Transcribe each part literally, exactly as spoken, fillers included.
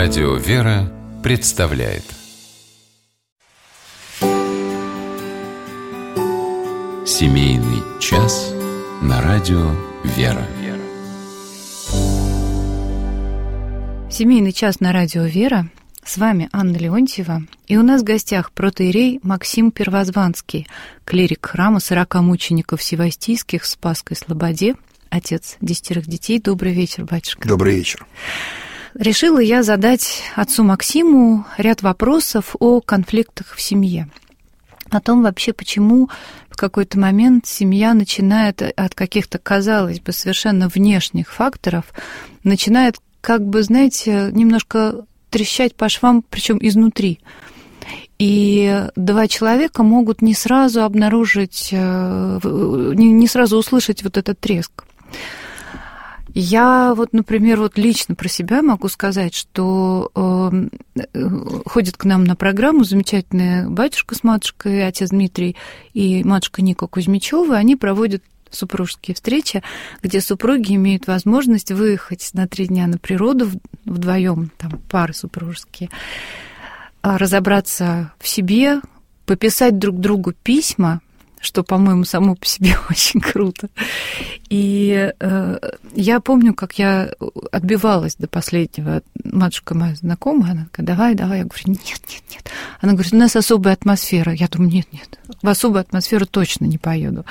Радио «Вера» представляет Семейный час на радио «Вера». Семейный час на радио «Вера». С вами Анна Леонтьева. И у нас в гостях протоиерей Максим Первозванский, клирик храма сорока мучеников Севастийских в Спасской Слободе, отец десятерых детей. Добрый вечер, батюшка. Добрый вечер. Решила я задать отцу Максиму ряд вопросов о конфликтах в семье. О том вообще, почему в какой-то момент семья начинает от каких-то, казалось бы, совершенно внешних факторов, начинает, как бы, знаете, немножко трещать по швам, причем изнутри. И два человека могут не сразу обнаружить, не сразу услышать вот этот треск. Я вот, например, вот лично про себя могу сказать, что э, ходит к нам на программу замечательные батюшка с матушкой, отец Дмитрий и матушка Ника Кузьмичёва. Они проводят супружеские встречи, где супруги имеют возможность выехать на три дня на природу вдвоем, там пары супружеские, разобраться в себе, пописать друг другу письма, что, по-моему, само по себе очень круто. И э, я помню, как я отбивалась до последнего. Матушка моя знакомая, она такая: давай, давай. Я говорю: нет, нет, нет. Она говорит: у нас особая атмосфера. Я думаю: нет, нет, в особую атмосферу точно не поеду.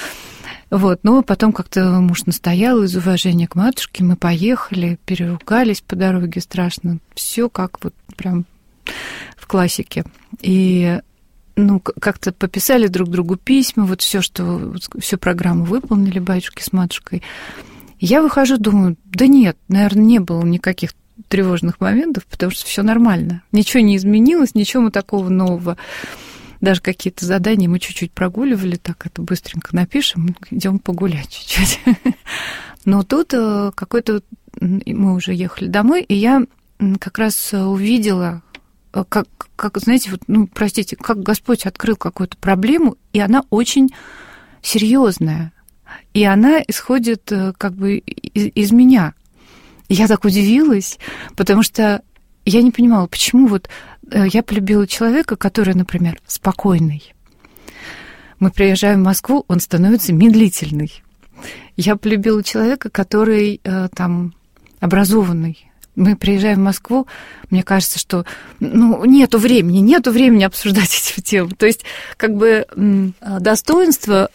Вот, но потом как-то муж настоял из уважения к матушке, мы поехали, переругались по дороге страшно, все как вот прям в классике. И ну, как-то пописали друг другу письма, вот все, что всю программу выполнили батюшки с матушкой. Я выхожу, думаю: да нет, наверное, не было никаких тревожных моментов, потому что все нормально, ничего не изменилось, ничего мы такого нового. Даже какие-то задания мы чуть-чуть прогуливали, так это быстренько напишем, идем погулять чуть-чуть. Но тут какой-то... Мы уже ехали домой, и я как раз увидела, как, как знаете, вот, ну, простите, как Господь открыл какую-то проблему, и она очень серьезная, и она исходит как бы из, из меня. И я так удивилась, потому что я не понимала, почему вот я полюбила человека, который, например, спокойный. Мы приезжаем в Москву, он становится медлительный. Я полюбила человека, который там образованный. Мы приезжаем в Москву, мне кажется, что ну, нету времени, нету времени обсуждать эти темы. То есть как бы достоинство,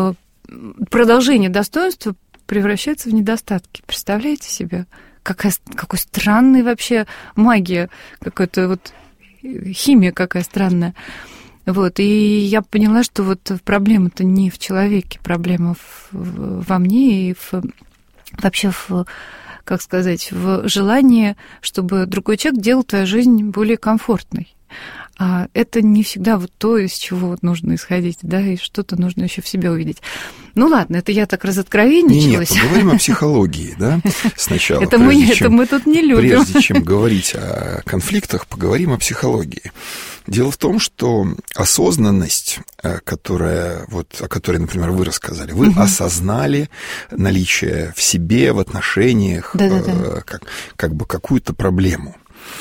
продолжение достоинства превращается в недостатки. Представляете себе? Какая, какой странный вообще магия, какой-то вот химия какая странная. Вот, и я поняла, что вот проблема-то не в человеке, проблема в, во мне и в, вообще в, как сказать, в желании, чтобы другой человек делал твою жизнь более комфортной. А это не всегда вот то, из чего вот нужно исходить, да, и что-то нужно еще в себе увидеть. Ну ладно, это я так разоткровенничалась. Нет, поговорим о психологии, да, сначала. Это мы, это мы тут не любим. Прежде чем говорить о конфликтах, поговорим о психологии. Дело в том, что осознанность, которая, вот, о которой, например, вы рассказали, вы угу. осознали наличие в себе, в отношениях, э, как, как бы какую-то проблему.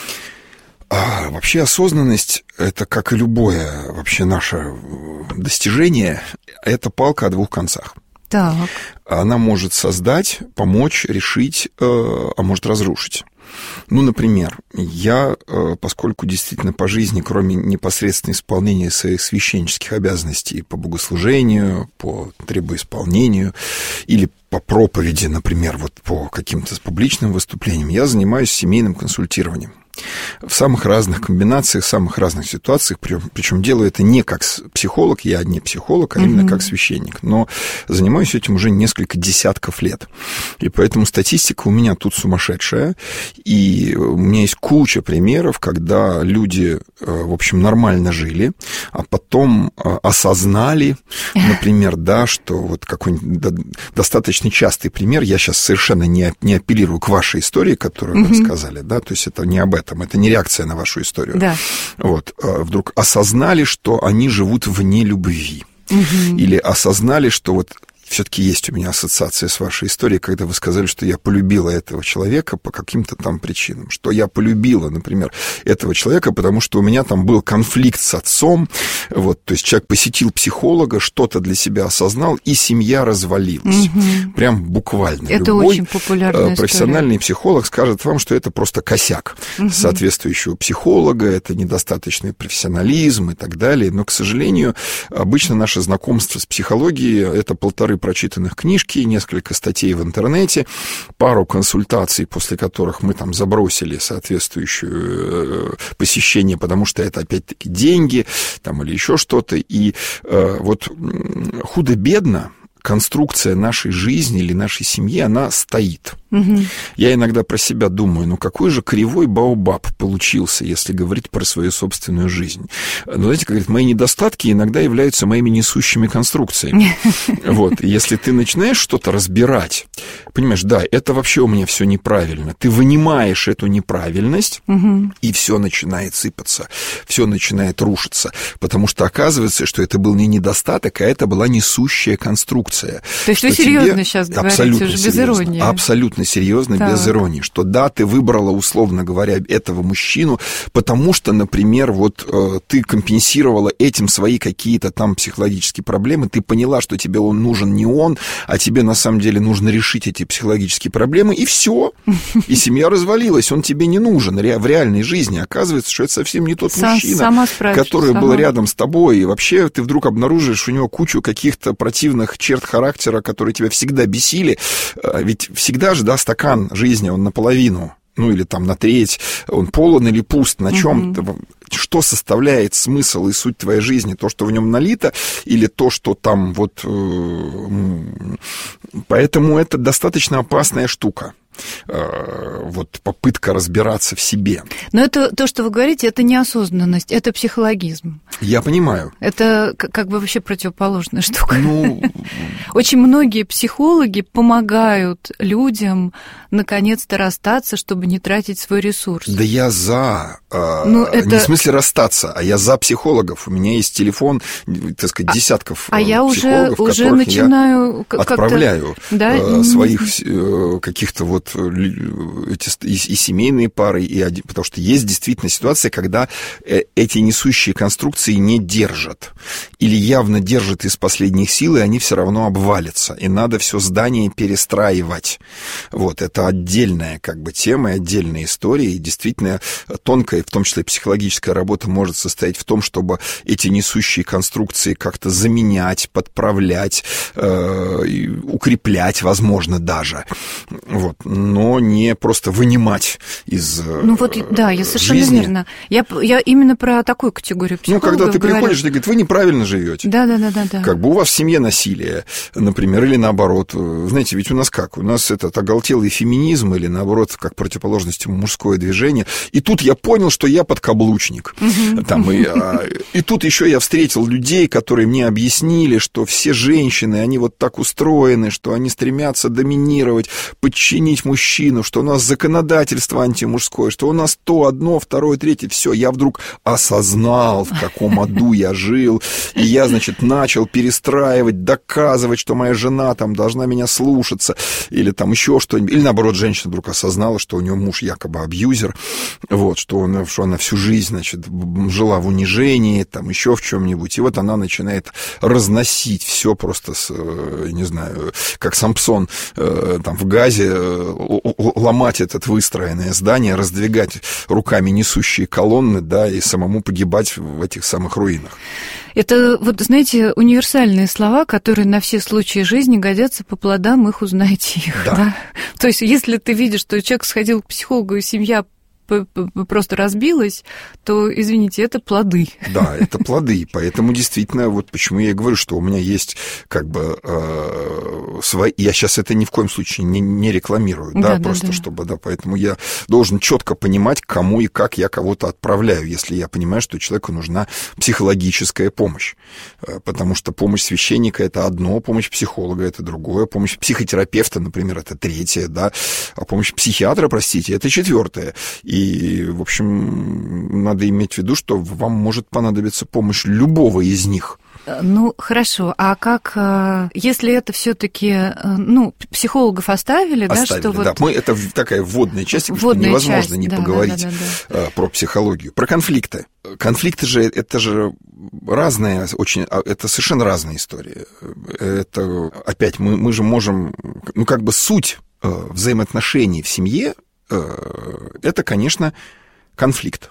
А вообще осознанность – это, как и любое вообще наше достижение, это палка о двух концах. Так. Она может создать, помочь, решить, а может разрушить. Ну, например, я, поскольку действительно по жизни, кроме непосредственно исполнения своих священнических обязанностей по богослужению, по требоисполнению или по проповеди, например, вот по каким-то публичным выступлениям, я занимаюсь семейным консультированием. В самых разных комбинациях, в самых разных ситуациях, причем делаю это не как психолог, я не психолог, а именно mm-hmm. как священник, но занимаюсь этим уже несколько десятков лет, и поэтому статистика у меня тут сумасшедшая, и у меня есть куча примеров, когда люди, в общем, нормально жили, а потом осознали, например, да, что вот какой-нибудь достаточно частый пример, я сейчас совершенно не, не апеллирую к вашей истории, которую mm-hmm. вы рассказали, да, то есть это не об этом, это не реакция на вашу историю. Да. Вот, вдруг осознали, что они живут вне любви. Угу. Или осознали, что вот все-таки есть у меня ассоциация с вашей историей, когда вы сказали, что я полюбила этого человека по каким-то там причинам, что я полюбила, например, этого человека, потому что у меня там был конфликт с отцом, вот, то есть человек посетил психолога, что-то для себя осознал, и семья развалилась. Угу. Прям буквально. Это любой очень популярная профессиональный история. Психолог скажет вам, что это просто косяк угу. соответствующего психолога, это недостаточный профессионализм и так далее, но, к сожалению, обычно наше знакомство с психологией — это полторы прочитанных книжки, несколько статей в интернете, пару консультаций, после которых мы там забросили соответствующее посещение, потому что это опять-таки деньги там, или еще что-то. И э, вот худо-бедно конструкция нашей жизни или нашей семьи, она стоит. Угу. Я иногда про себя думаю, ну какой же кривой баобаб получился, если говорить про свою собственную жизнь. Но знаете, как говорят, мои недостатки иногда являются моими несущими конструкциями. Вот, и если ты начинаешь что-то разбирать, понимаешь, да, это вообще у меня все неправильно. Ты вынимаешь эту неправильность, угу. и все начинает сыпаться, все начинает рушиться, потому что оказывается, что это был не недостаток, а это была несущая конструкция. То есть вы серьезно сейчас говорите, уже без серьезно, иронии? Абсолютно серьезно, так. без иронии, что да, ты выбрала, условно говоря, этого мужчину, потому что, например, вот э, ты компенсировала этим свои какие-то там психологические проблемы, ты поняла, что тебе он нужен не он, а тебе на самом деле нужно решить эти психологические проблемы, и все, и семья развалилась, он тебе не нужен в реальной жизни. Оказывается, что это совсем не тот Сам, мужчина, который сама. был рядом с тобой, и вообще ты вдруг обнаружишь у него кучу каких-то противных черт характера, которые тебя всегда бесили, ведь всегда же, да, стакан жизни, он наполовину, ну или там на треть, он полон или пуст, на чем, mm-hmm. что составляет смысл и суть твоей жизни, то, что в нем налито, или то, что там вот... Поэтому это достаточно опасная штука. Вот попытка разбираться в себе. Но это то, что вы говорите, это неосознанность, это психологизм. Я понимаю. Это как бы вообще противоположная штука. Ну... Очень многие психологи помогают людям наконец-то расстаться, чтобы не тратить свой ресурс. Да я за. Ну, это... Не в смысле расстаться, а я за психологов. У меня есть телефон, так сказать, десятков а, психологов, а я уже, уже начинаю я отправляю да? своих каких-то вот эти, и, и семейные пары, и один, потому что есть действительно ситуация, когда эти несущие конструкции не держат. Или явно держат из последних сил, и они все равно обвалятся. И надо все здание перестраивать. Вот, это отдельная как бы тема, отдельная история. И действительно тонкая, в том числе психологическая работа может состоять в том, чтобы эти несущие конструкции как-то заменять, подправлять, э, укреплять, возможно, даже. Вот. Но не просто вынимать из Ну вот, да, я совершенно жизни. верно. Я, я именно про такую категорию психологов Ну, когда ты говорю. приходишь, ты говоришь, вы неправильно живете. Да, да, да, да, да. Как бы у вас в семье насилие, например, или наоборот. Знаете, ведь у нас как? У нас этот оголтелый феминизм, или наоборот, как противоположность ему мужское движение. И тут я понял, что я подкаблучник. Там, и, и тут еще я встретил людей, которые мне объяснили, что все женщины, они вот так устроены, что они стремятся доминировать, подчинить мужчину, что у нас законодательство антимужское, что у нас то, одно, второе, третье, все. Я вдруг осознал, в каком аду я жил, и я, значит, начал перестраивать, доказывать, что моя жена там должна меня слушаться, или там еще что-нибудь. Или, наоборот, женщина вдруг осознала, что у нее муж якобы абьюзер, вот, что, он, что она всю жизнь, значит, жила в унижении, там, еще в чем-нибудь, и вот она начинает разносить все просто, с, не знаю, как Самсон там в Газе, ломать это выстроенное здание, раздвигать руками несущие колонны, да, и самому погибать в этих самых руинах. Это, вот, знаете, универсальные слова, которые на все случаи жизни годятся, по плодам их узнаете их. Да. Да? То есть, если ты видишь, что человек сходил к психологу, и семья просто разбилась, то, извините, это плоды. Да, это плоды. Поэтому действительно, вот почему я и говорю, что у меня есть как бы э, свои... Я сейчас это ни в коем случае не, не рекламирую, да, да просто да, да. чтобы, да, поэтому я должен четко понимать, кому и как я кого-то отправляю, если я понимаю, что человеку нужна психологическая помощь. Потому что помощь священника — это одно, помощь психолога — это другое, помощь психотерапевта, например, это третье, да, а помощь психиатра, простите, это четвертое. И И, в общем, надо иметь в виду, что вам может понадобиться помощь любого из них. Ну, хорошо. А как, если это все-таки, ну, психологов оставили, оставили, да, что да. вот... Мы, это такая вводная часть, вводная потому что невозможно часть, не да, поговорить да, да, да. про психологию. Про конфликты. Конфликты же, это же разные, очень, это совершенно разные истории. Это, опять, мы, мы же можем, ну, как бы суть взаимоотношений в семье, это, конечно, конфликт.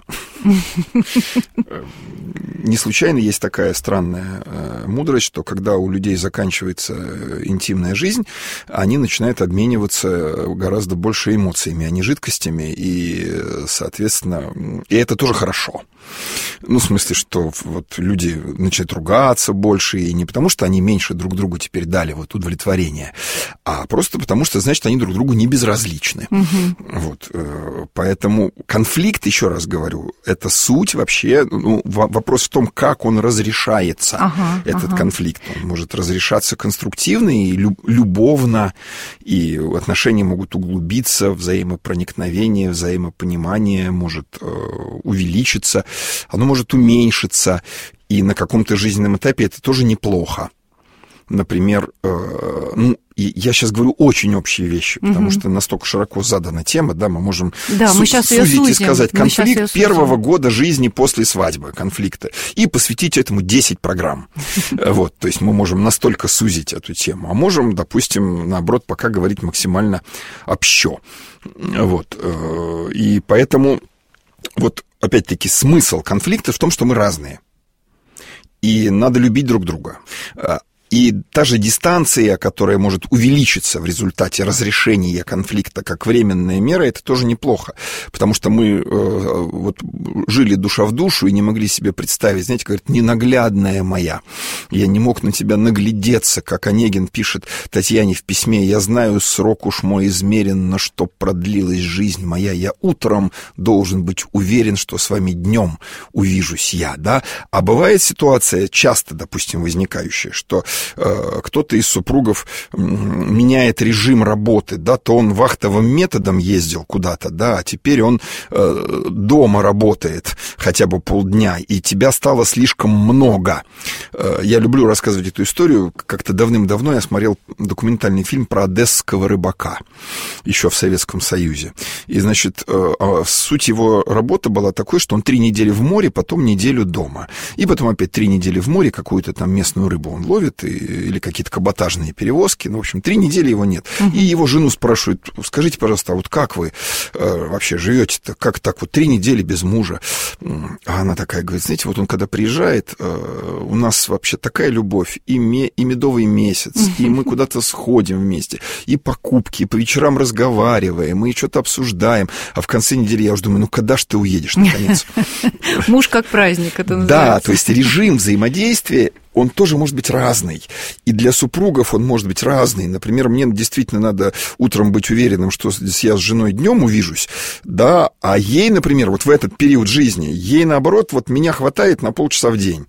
Не случайно есть такая странная мудрость, что когда у людей заканчивается интимная жизнь, они начинают обмениваться гораздо больше эмоциями, а не жидкостями, и, соответственно, и это тоже хорошо. Ну, в смысле, что вот люди начинают ругаться больше, и не потому, что они меньше друг другу теперь дали вот удовлетворение, а просто потому, что, значит, они друг другу не безразличны. Угу. Вот. Поэтому конфликт, еще раз говорю, это суть вообще, ну, вопрос в том, как он разрешается, ага, этот ага. конфликт. Он может разрешаться конструктивно и любовно, и отношения могут углубиться, взаимопроникновение, взаимопонимание может увеличиться, оно может уменьшиться, и на каком-то жизненном этапе это тоже неплохо. Например, э, ну, я сейчас говорю очень общие вещи, потому угу. что настолько широко задана тема, да, мы можем да, су- мы сейчас сузить и сказать мы конфликт первого года жизни после свадьбы, конфликта, и посвятить этому десять программ. Вот, то есть мы можем настолько сузить эту тему, а можем, допустим, наоборот, пока говорить максимально общо. Вот, и поэтому вот опять-таки смысл конфликта в том, что мы разные. И надо любить друг друга. И та же дистанция, которая может увеличиться в результате разрешения конфликта как временная мера, это тоже неплохо. Потому что мы э, вот, жили душа в душу и не могли себе представить, знаете, говорит, ненаглядная моя. Я не мог на тебя наглядеться, как Онегин пишет Татьяне в письме. Я знаю, срок уж мой измерен, но чтоб продлилась жизнь моя. Я утром должен быть уверен, что с вами днем увижусь я, да. А бывает ситуация, часто, допустим, возникающая, что кто-то из супругов меняет режим работы, да, то он вахтовым методом ездил куда-то, да, а теперь он э, дома работает хотя бы полдня, и тебя стало слишком много. Э, я люблю рассказывать эту историю. Как-то давным-давно я смотрел документальный фильм про одесского рыбака, еще в Советском Союзе. И, значит, э, суть его работы была такой, что он три недели в море, потом неделю дома. И потом опять три недели в море, какую-то там местную рыбу он ловит, или какие-то каботажные перевозки. Ну, в общем, три недели его нет. Uh-huh. И его жену спрашивают, скажите, пожалуйста, а вот как вы э, вообще живете-то? Как так вот три недели без мужа? А она такая говорит, знаете, вот он когда приезжает, э, у нас вообще такая любовь, и, ме, и медовый месяц, uh-huh. и мы куда-то сходим вместе, и покупки, и по вечерам разговариваем, и что-то обсуждаем. А в конце недели я уже думаю, ну, когда ж ты уедешь, наконец? Муж как праздник, это называется. Да, то есть режим взаимодействия, он тоже может быть разный. И для супругов он может быть разный. Например, мне действительно надо утром быть уверенным, что я с женой днем увижусь, да, а ей, например, вот в этот период жизни, ей, наоборот, вот меня хватает на полчаса в день.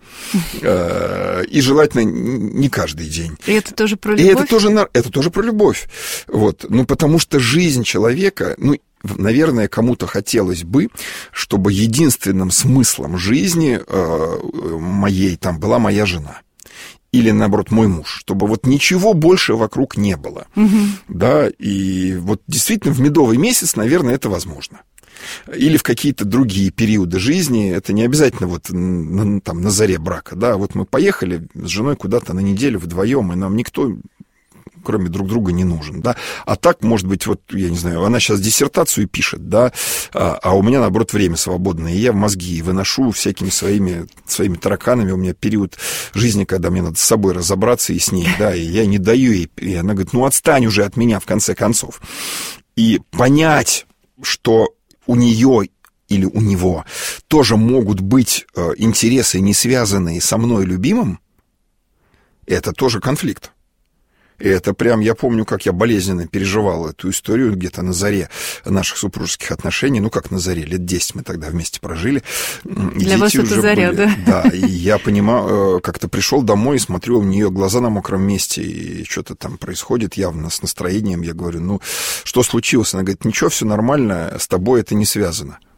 И желательно не каждый день. И это тоже про любовь? И это тоже, это тоже про любовь. Вот. Ну, потому что жизнь человека, ну, наверное, кому-то хотелось бы, чтобы единственным смыслом жизни э, моей там была моя жена. Или, наоборот, мой муж. Чтобы вот ничего больше вокруг не было. Угу. Да, и вот действительно в медовый месяц, наверное, это возможно. Или в какие-то другие периоды жизни, это не обязательно вот на, там, на заре брака, да, вот мы поехали с женой куда-то на неделю вдвоем, и нам никто, кроме друг друга, не нужен, да, а так, может быть, вот, я не знаю, она сейчас диссертацию пишет, да, а, а у меня, наоборот, время свободное, и я в мозги выношу всякими своими, своими тараканами, у меня период жизни, когда мне надо с собой разобраться и с ней, да, и я не даю ей, и она говорит, ну, отстань уже от меня, в конце концов, и понять, что у нее или у него тоже могут быть э, интересы, не связанные со мной любимым, это тоже конфликт. И это прям, я помню, как я болезненно переживал эту историю где-то на заре наших супружеских отношений. Ну, как на заре, лет десять мы тогда вместе прожили. Для вас это заря, были, да? Да, и я понимаю, как-то пришел домой и смотрю, у нее глаза на мокром месте, и что-то там происходит явно с настроением. Я говорю, ну, что случилось? Она говорит, ничего, все нормально, с тобой это не связано.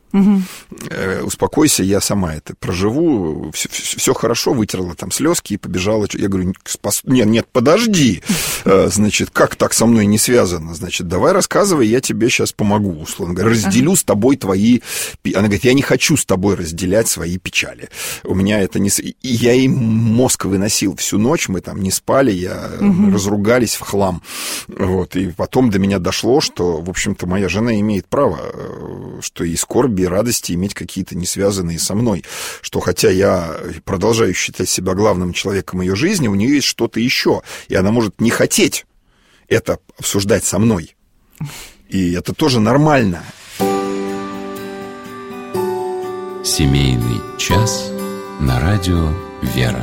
Угу. Э, успокойся, я сама это проживу, все, все хорошо, вытерла там слезки и побежала. Я говорю, спас... нет, нет, подожди, э, значит, как так со мной не связано? Значит, давай рассказывай, я тебе сейчас помогу, условно говоря, разделю с тобой твои... Она говорит, я не хочу с тобой разделять свои печали. У меня это не... И я ей мозг выносил всю ночь, мы там не спали, я... угу. разругались в хлам. Вот. И потом до меня дошло, что, в общем-то, моя жена имеет право, что и скорби, и радости иметь какие-то не связанные со мной. Что хотя я продолжаю считать себя главным человеком ее жизни, у нее есть что-то еще. И она может не хотеть это обсуждать со мной. И это тоже нормально. Семейный час на радио «Вера».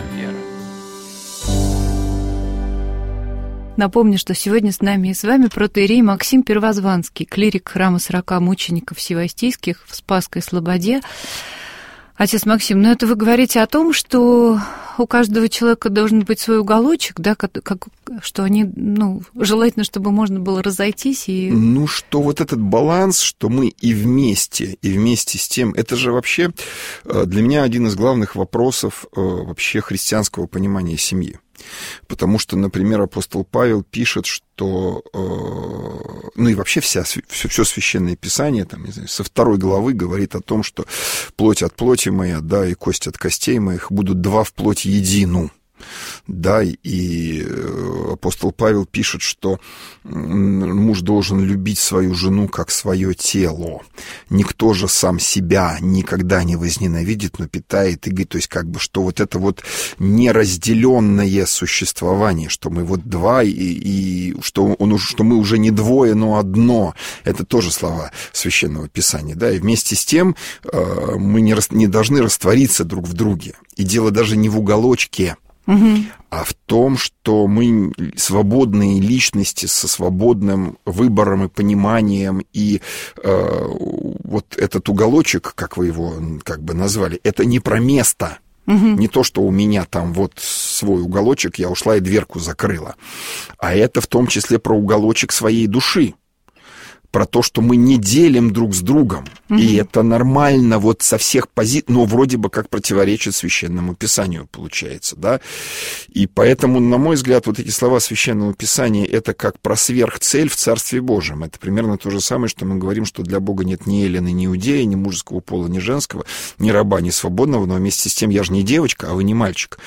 Напомню, что сегодня с нами и с вами протоиерей Максим Первозванский, клирик храма сорока мучеников Всевоістийских в Спасской Слободе. Отец Максим, ну это вы говорите о том, что у каждого человека должен быть свой уголочек, да, как, как, что они, ну, желательно, чтобы можно было разойтись и... Ну, что вот этот баланс, что мы и вместе, и вместе с тем, это же вообще для меня один из главных вопросов вообще христианского понимания семьи. Потому что, например, апостол Павел пишет, что, э, ну и вообще вся, все, все священное писание, там, не знаю, со второй главы говорит о том, что плоть от плоти моя, да, и кость от костей моих будут два в плоть едину. Да, и апостол Павел пишет, что муж должен любить свою жену как свое тело. Никто же сам себя никогда не возненавидит, но питает и говорит, то есть как бы, что вот это вот неразделенное существование, что мы вот два, и, и что, он, что мы уже не двое, но одно. Это тоже слова Священного Писания, да, и вместе с тем мы не, не должны раствориться друг в друге. И дело даже не в уголочке, угу. а в том, что мы свободные личности со свободным выбором и пониманием, и э, вот этот уголочек, как вы его как бы назвали, это не про место. Угу. Не то, что у меня там вот свой уголочек, я ушла и дверку закрыла, а это в том числе про уголочек своей души. Про то, что мы не делим друг с другом. Mm-hmm. И это нормально вот со всех позиций, но вроде бы как противоречит Священному Писанию, получается, да. И поэтому, на мой взгляд, вот эти слова Священного Писания, это как про сверхцель в Царстве Божьем. Это примерно то же самое, что мы говорим, что для Бога нет ни эллина, ни иудея, ни мужеского пола, ни женского, ни раба, ни свободного, но вместе с тем я же не девочка, а вы не мальчик.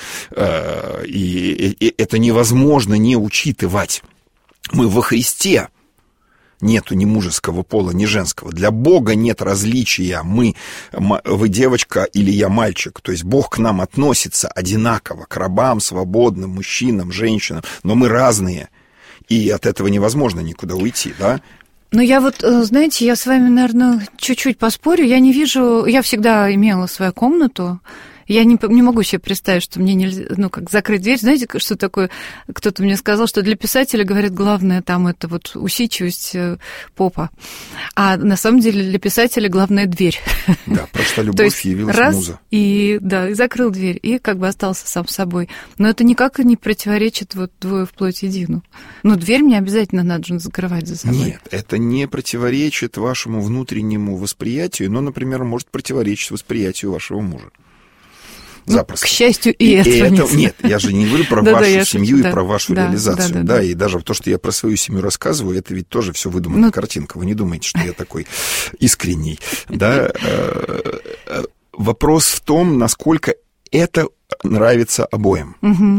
И это невозможно не учитывать. Мы во Христе. Нету ни мужеского пола, ни женского. Для Бога нет различия. Мы, вы девочка или я мальчик. То есть Бог к нам относится одинаково, к рабам, свободным, мужчинам, женщинам. Но мы разные. И от этого невозможно никуда уйти, да? Ну, я вот, знаете, я с вами, наверное, чуть-чуть поспорю. Я не вижу... Я всегда имела свою комнату. Я не, не могу себе представить, что мне нельзя, ну, как закрыть дверь. Знаете, что такое? Кто-то мне сказал, что для писателя, говорят, главное там это вот усидчивость попа. А на самом деле для писателя главное дверь. Да, прошла любовь, явилась раз, муза. И, да, и закрыл дверь, и как бы остался сам собой. Но это никак не противоречит вот двое вплоть едину. Ну, дверь мне обязательно надо же закрывать за собой. Нет, это не противоречит вашему внутреннему восприятию, но, например, может противоречить восприятию вашего мужа. Запросто. Ну, к счастью, и, и этого это, нет. Нет, я же не говорю про вашу семью и про вашу реализацию. Да, и даже то, что я про свою семью рассказываю, это ведь тоже все выдуманная картинка. Вы не думаете, что я такой искренний. Да? Вопрос в том, насколько это нравится обоим.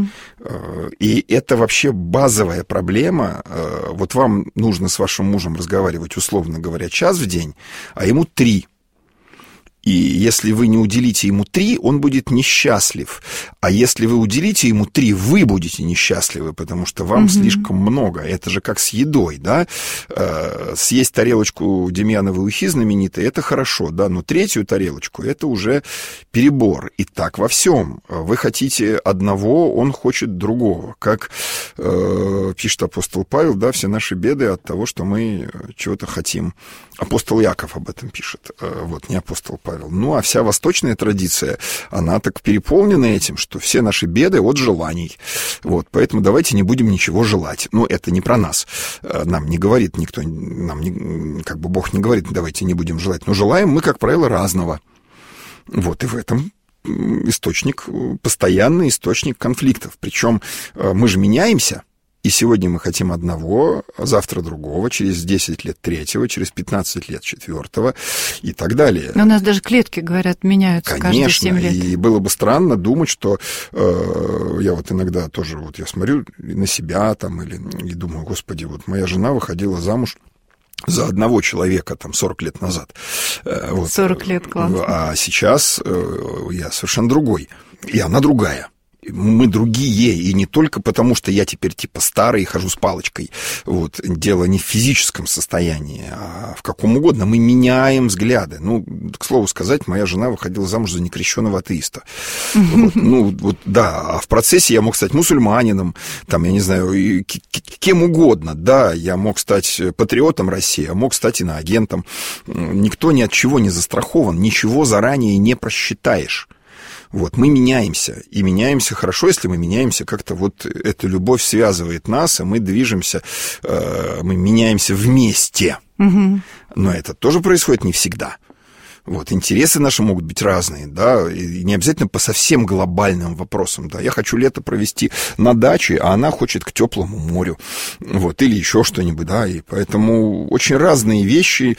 И это вообще базовая проблема. Вот вам нужно с вашим мужем разговаривать, условно говоря, час в день, а ему три. И если вы не уделите ему три, он будет несчастлив. А если вы уделите ему три, вы будете несчастливы, потому что вам mm-hmm. слишком много. Это же как с едой, да? Съесть тарелочку демьяновой ухи знаменитой, это хорошо, да, но третью тарелочку, это уже перебор. И так во всем. Вы хотите одного, он хочет другого. Как э, пишет апостол Павел, да, все наши беды от того, что мы чего-то хотим. Апостол Яков об этом пишет, вот, не апостол Павел. Павел. Ну, а вся восточная традиция, она так переполнена этим, что все наши беды от желаний. Вот, поэтому давайте не будем ничего желать. Ну, это не про нас. Нам не говорит никто, нам не, как бы Бог не говорит, давайте не будем желать. Но желаем мы, как правило, разного. Вот, и в этом источник, постоянный источник конфликтов. Причем мы же меняемся. И сегодня мы хотим одного, а завтра другого, через десять лет третьего, через пятнадцать лет четвертого и так далее. Но у нас даже клетки, говорят, меняются. Конечно, каждые семь лет. И было бы странно думать, что э, я вот иногда тоже, вот я смотрю на себя там, или, и думаю, господи, вот моя жена выходила замуж за одного человека там сорок лет назад. Вот. сорок лет, классно. А сейчас э, я совершенно другой, и она другая. Мы другие, и не только потому, что я теперь типа старый и хожу с палочкой. Вот. Дело не в физическом состоянии, а в каком угодно. Мы меняем взгляды. Ну, к слову сказать, моя жена выходила замуж за некрещенного атеиста. Вот. Ну, вот, да, а в процессе я мог стать мусульманином, там, я не знаю, кем угодно. Да, я мог стать патриотом России, а мог стать иноагентом. Никто ни от чего не застрахован, ничего заранее не просчитаешь. Вот, мы меняемся, и меняемся хорошо, если мы меняемся как-то, вот эта любовь связывает нас, и мы движемся, э, мы меняемся вместе. Угу. Но это тоже происходит не всегда. Вот, интересы наши могут быть разные, да, и не обязательно по совсем глобальным вопросам, да. Я хочу лето провести на даче, а она хочет к теплому морю, вот, или еще что-нибудь, да, и поэтому очень разные вещи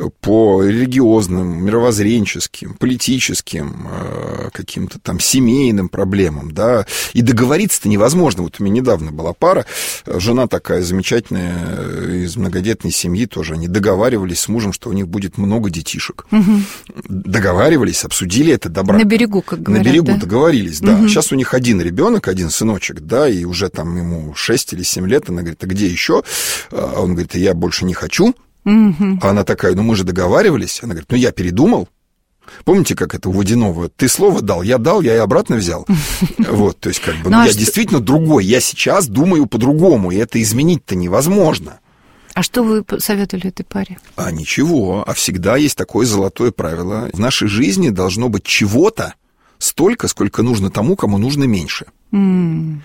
по религиозным, мировоззренческим, политическим, каким-то там семейным проблемам, да, и договориться-то невозможно. Вот у меня недавно была пара, жена такая замечательная, из многодетной семьи тоже, они договаривались с мужем, что у них будет много детишек. Угу. Договаривались, обсудили это до брака. На берегу, как говорят, На берегу да? договорились, да. Угу. Сейчас у них один ребенок, один сыночек, да, и уже там ему шесть или семь лет. Она говорит, а где еще? А он говорит, я больше не хочу. Угу. А она такая, ну мы же договаривались. Она говорит, ну я передумал. Помните, как это у Водянова? Ты слово дал, я дал, я и обратно взял. Вот, то есть как бы, ну я действительно другой. Я сейчас думаю по-другому, и это изменить-то невозможно. А что вы советовали этой паре? А ничего, а всегда есть такое золотое правило. В нашей жизни должно быть чего-то столько, сколько нужно тому, кому нужно меньше. Mm.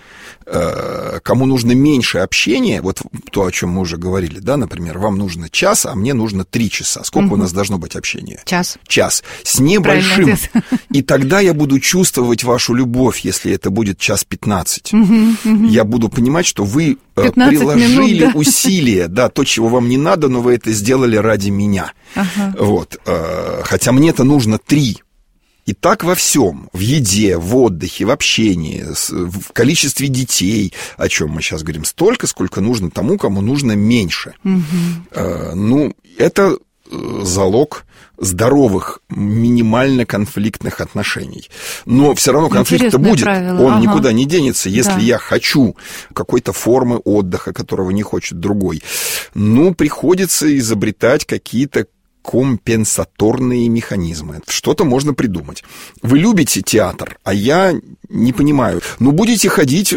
Кому нужно меньше общения, вот то, о чем мы уже говорили, да, например, вам нужно час, а мне нужно три часа. Сколько mm-hmm. у нас должно быть общения? Час. Час. С небольшим. И тогда я буду чувствовать вашу любовь, если это будет час пятнадцать. Mm-hmm. Mm-hmm. Я буду понимать, что вы приложили минут, да? усилия, да, то, чего вам не надо, но вы это сделали ради меня. Uh-huh. Вот. Хотя мне-то нужно три. И так во всем, в еде, в отдыхе, в общении, в количестве детей, о чем мы сейчас говорим, столько, сколько нужно тому, кому нужно меньше. Угу. Ну, это залог здоровых, минимально конфликтных отношений. Но все равно конфликт-то будет, правило. Он ага. никуда не денется, если да. я хочу какой-то формы отдыха, которого не хочет другой. Ну, приходится изобретать какие-то компенсаторные механизмы. Что-то можно придумать. Вы любите театр, а я не понимаю. Ну, будете ходить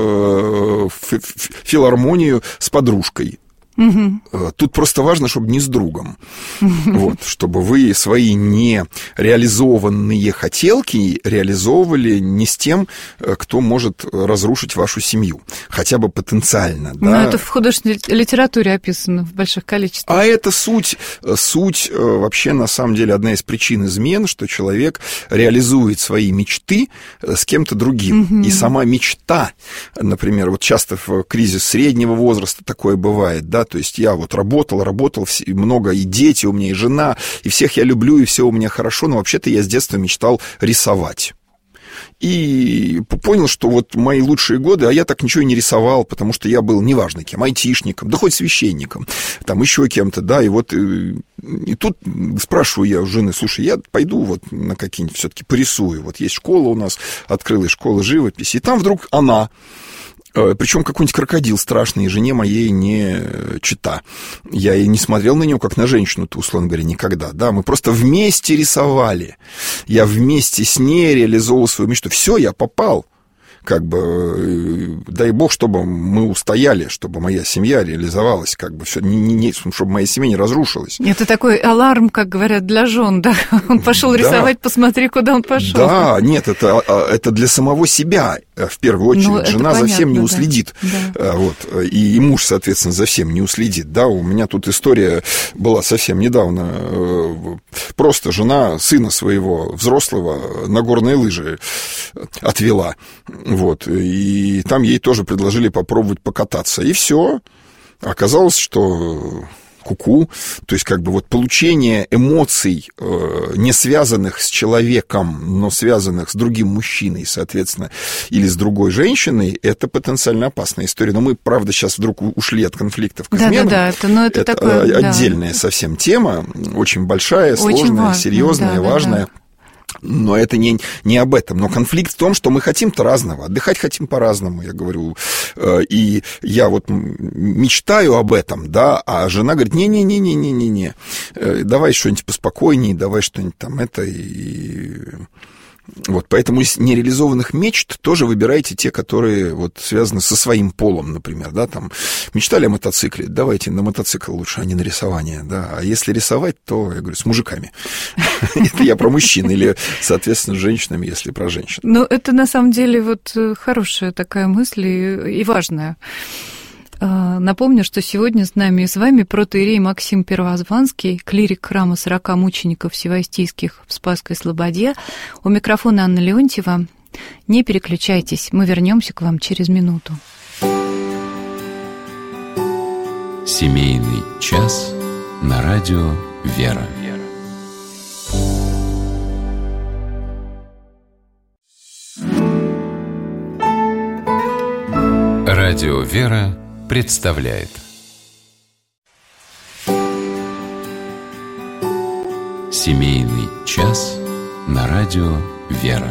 в филармонию с подружкой. Угу. Тут просто важно, чтобы не с другом. Угу. Вот, чтобы вы свои нереализованные хотелки реализовывали не с тем, кто может разрушить вашу семью. Хотя бы потенциально. Ну, да? Это в художественной литературе описано в больших количествах. А это суть, суть вообще, на самом деле, одна из причин измен, что человек реализует свои мечты с кем-то другим. Угу. И сама мечта, например, вот часто в кризис среднего возраста такое бывает, да, то есть я вот работал, работал, много, и дети у меня, и жена, и всех я люблю, и все у меня хорошо, но вообще-то я с детства мечтал рисовать. И понял, что вот мои лучшие годы, а я так ничего и не рисовал, потому что я был неважно кем, айтишником, да хоть священником, там еще кем-то, да, и вот и, и тут спрашиваю я у жены, слушай, я пойду вот на какие-нибудь все-таки порисую, вот есть школа у нас, открылась школа живописи, и там вдруг она... Причем какой-нибудь крокодил страшный, жене моей не чита. Я и не смотрел на нее как на женщину-то, условно говоря, никогда. Да, мы просто вместе рисовали. Я вместе с ней реализовывал свою мечту. Все, я попал. как бы, дай бог, чтобы мы устояли, чтобы моя семья реализовалась, как бы, все, не, не, чтобы моя семья не разрушилась. Это такой аларм, как говорят, для жен, да? Он пошел да. рисовать, посмотри, куда он пошел. Да, нет, это, это для самого себя, в первую очередь. Ну, жена понятно, за всем не уследит. Да. Вот, и, и муж, соответственно, за всем не уследит. Да, у меня тут история была совсем недавно. Просто жена сына своего взрослого на горные лыжи отвела. Вот, и там ей тоже предложили попробовать покататься. И все. Оказалось, что... ку-ку, то есть как бы вот получение эмоций, э, не связанных с человеком, но связанных с другим мужчиной, соответственно, или с другой женщиной, это потенциально опасная история. Но мы, правда, сейчас вдруг ушли от конфликтов к изменам. Да-да-да, это, ну, это, это такое, отдельная да. совсем тема, очень большая, очень сложная, важно, серьезная, да, важная. Да, да. Но это не, не об этом. Но конфликт в том, что мы хотим-то разного. Отдыхать хотим по-разному, я говорю. И я вот мечтаю об этом, да, а жена говорит, не-не-не-не-не-не, давай что-нибудь поспокойнее, давай что-нибудь там это. И... Вот, поэтому из нереализованных мечт тоже выбирайте те, которые вот связаны со своим полом, например, да, там, мечтали о мотоцикле, давайте на мотоцикл лучше, а не на рисование, да, а если рисовать, то, я говорю, с мужиками. Это я про мужчин, или, соответственно, с женщинами, если про женщин. Ну, это, на самом деле, вот хорошая такая мысль и важная. Напомню, что сегодня с нами и с вами протоиерей Максим Первозванский, клирик храма сорока мучеников Севастийских в Спасской Слободе. У микрофона Анна Леонтьева. Не переключайтесь, мы вернемся к вам через минуту. Семейный час на радио «Вера». Радио «Вера» представляет Семейный час на радио «Вера».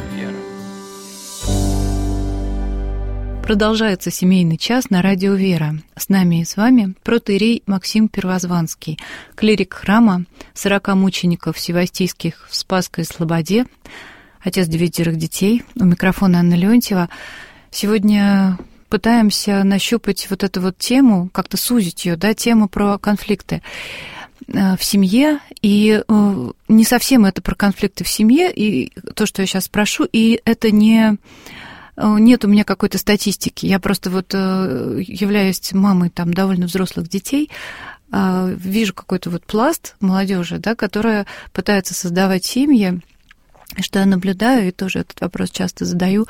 Продолжается семейный час на радио «Вера». С нами и с вами протоиерей Максим Первозванский, клирик храма сорока мучеников Севастийских в Спасской Слободе, отец девятерых детей. У микрофона Анна Леонтьева. Сегодня пытаемся нащупать вот эту вот тему, как-то сузить ее, да, тему про конфликты в семье, и не совсем это про конфликты в семье, и то, что я сейчас спрошу, и это не... Нет у меня какой-то статистики. Я просто вот являюсь мамой там довольно взрослых детей, вижу какой-то вот пласт молодежи, да, которая пытается создавать семьи, что я наблюдаю, и тоже этот вопрос часто задаю.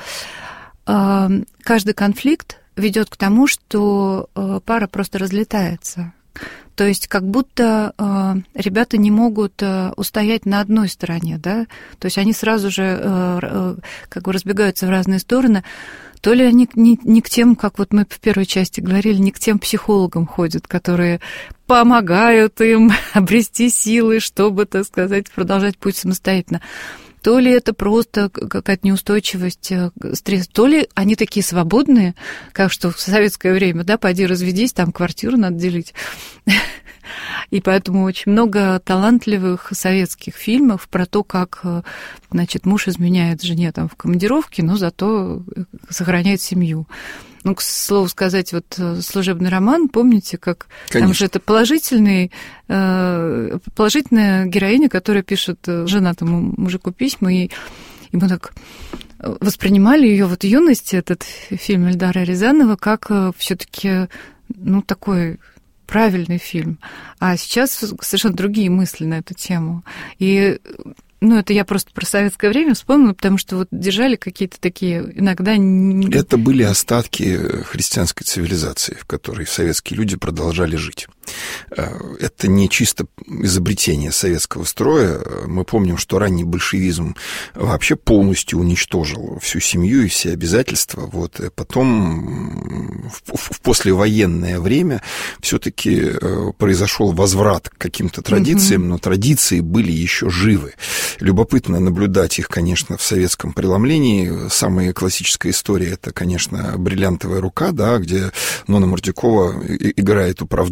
Каждый конфликт ведет к тому, что пара просто разлетается. То есть как будто ребята не могут устоять на одной стороне, да? То есть они сразу же как бы разбегаются в разные стороны. То ли они не, не к тем, как вот мы в первой части говорили, не к тем психологам ходят, которые помогают им обрести силы, чтобы, так сказать, продолжать путь самостоятельно. То ли это просто какая-то неустойчивость, стресс, то ли они такие свободные, как что в советское время, да, пойди разведись, там квартиру надо делить. И поэтому очень много талантливых советских фильмов про то, как, значит, муж изменяет жене там в командировке, но зато сохраняет семью. Ну, к слову сказать, вот служебный роман, помните, как Конечно. Там же это положительный, положительная героиня, которая пишет женатому мужику письма, и, и мы так воспринимали ее вот юность, этот фильм Эльдара Рязанова, как все-таки, ну, такой правильный фильм. А сейчас совершенно другие мысли на эту тему. И ну, это я просто про советское время вспомнила, потому что вот держали какие-то такие иногда... Это были остатки христианской цивилизации, в которой советские люди продолжали жить. Это не чисто изобретение советского строя. Мы помним, что ранний большевизм вообще полностью уничтожил всю семью и все обязательства. Вот. И потом в послевоенное время все-таки произошел возврат к каким-то традициям, mm-hmm. но традиции были еще живы. Любопытно наблюдать их, конечно, в советском преломлении. Самая классическая история — это, конечно, «Бриллиантовая рука», да, где Нонна Мордюкова играет управдома,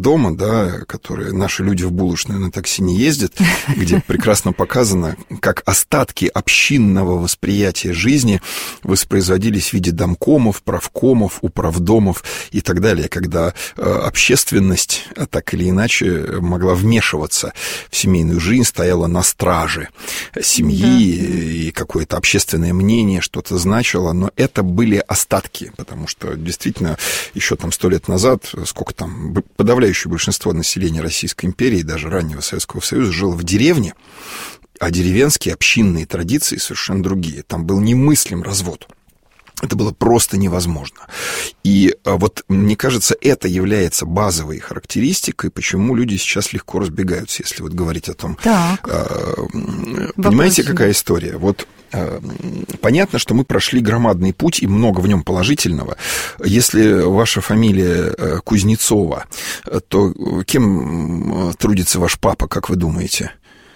да, которые наши люди в булочную на такси не ездят, где прекрасно показано, как остатки общинного восприятия жизни воспроизводились в виде домкомов, правкомов, управдомов и так далее, когда общественность так или иначе могла вмешиваться в семейную жизнь, стояла на страже семьи, да. И какое-то общественное мнение что-то значило, но это были остатки, потому что действительно еще там сто лет назад, сколько там, подавляющее большинство населения Российской империи, даже раннего Советского Союза, жило в деревне, а деревенские общинные традиции совершенно другие. Там был немыслим развод. Это было просто невозможно. И вот, мне кажется, это является базовой характеристикой, почему люди сейчас легко разбегаются, если вот говорить о том. Так. Понимаете, какая история? Вот понятно, что мы прошли громадный путь, и много в нем положительного. Если ваша фамилия Кузнецова, то кем трудится ваш папа, как вы думаете?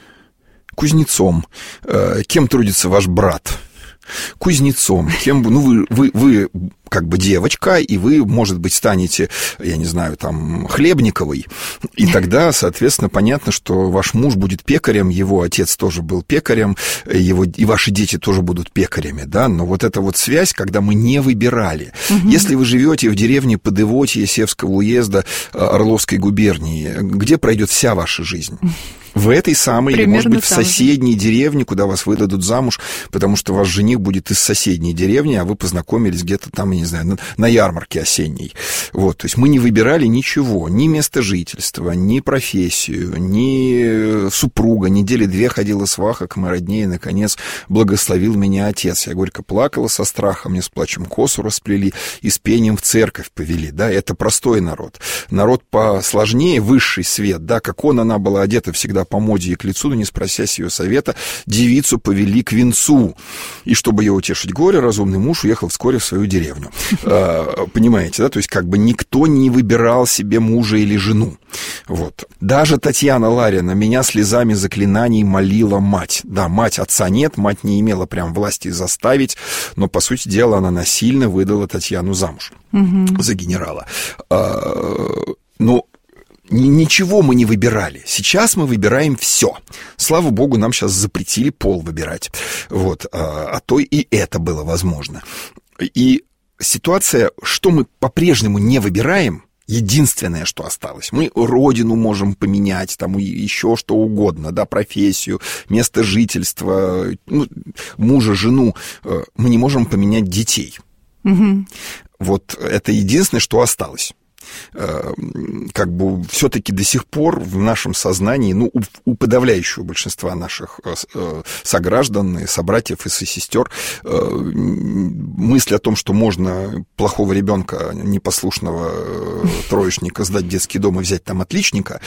Кузнецом. Кем трудится ваш брат? Кузнецом. Кем, ну, вы, вы, вы как бы девочка, и вы, может быть, станете, я не знаю, там, Хлебниковой. И тогда, соответственно, понятно, что ваш муж будет пекарем, его отец тоже был пекарем, его, и ваши дети тоже будут пекарями, да. Но вот эта вот связь, когда мы не выбирали. Угу. Если вы живете в деревне Подывотье Севского уезда Орловской губернии, где пройдет вся ваша жизнь? В этой самой, примерно, или, может быть, в соседней же деревне, куда вас выдадут замуж, потому что ваш жених будет из соседней деревни, а вы познакомились где-то там, я не знаю, на, на ярмарке осенней. Вот, то есть мы не выбирали ничего, ни место жительства, ни профессию, ни супруга. Недели две ходила сваха к моей родне, и, наконец, благословил меня отец. Я горько плакала со страхом, мне с плачем косу расплели и с пением в церковь повели. Да, это простой народ. Народ посложнее, высший свет, да, как он, она была одета всегда по моде и к лицу, но не спросясь ее совета, девицу повели к венцу. И чтобы ее утешить горе, разумный муж уехал вскоре в свою деревню. Понимаете, да? То есть как бы никто не выбирал себе мужа или жену. Вот. Даже Татьяна Ларина меня слезами заклинаний молила мать. Да, мать, отца нет, мать не имела прям власти заставить, но, по сути дела, она насильно выдала Татьяну замуж угу. за генерала. Ну, ничего мы не выбирали. Сейчас мы выбираем все. Слава богу, нам сейчас запретили пол выбирать. Вот. А то и это было возможно. И ситуация, что мы по-прежнему не выбираем, единственное, что осталось. Мы родину можем поменять, там еще что угодно, да, профессию, место жительства, ну, мужа, жену. Мы не можем поменять детей. Угу. Вот это единственное, что осталось. Как бы все-таки до сих пор в нашем сознании, ну, у, у подавляющего большинства наших сограждан, и собратьев и сестер, мысль о том, что можно плохого ребенка, непослушного троечника сдать в детский дом и взять там отличника,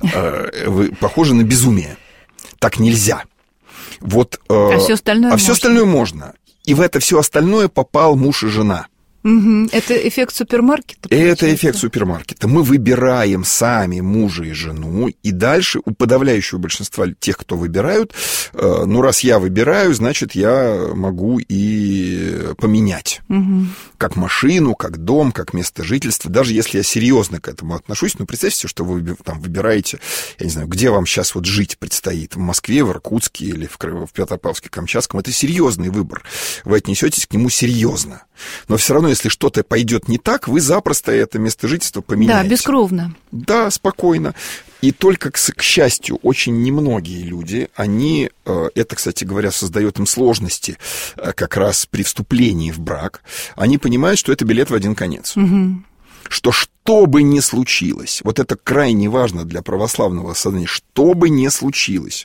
похоже на безумие. Так нельзя. Вот, а все остальное, а все остальное можно. И в это все остальное попал муж и жена. Угу. Это эффект супермаркета? Получается? Это эффект супермаркета. Мы выбираем сами мужа и жену, и дальше у подавляющего большинства тех, кто выбирают, ну, раз я выбираю, значит, я могу и поменять. Угу. Как машину, как дом, как место жительства. Даже если я серьезно к этому отношусь, ну, представьте, что вы там выбираете, я не знаю, где вам сейчас вот жить предстоит, в Москве, в Иркутске или в, в Петропавловске-Камчатском. Это серьезный выбор. Вы отнесетесь к нему серьезно. Но все равно, если что-то пойдет не так, вы запросто это место жительства поменяете. Да, бескровно. Да, спокойно. И только, к, к счастью, очень немногие люди, они, это, кстати говоря, создает им сложности как раз при вступлении в брак, они понимают, что это билет в один конец. Угу. Что что бы ни случилось, вот это крайне важно для православного сознания, что бы ни случилось,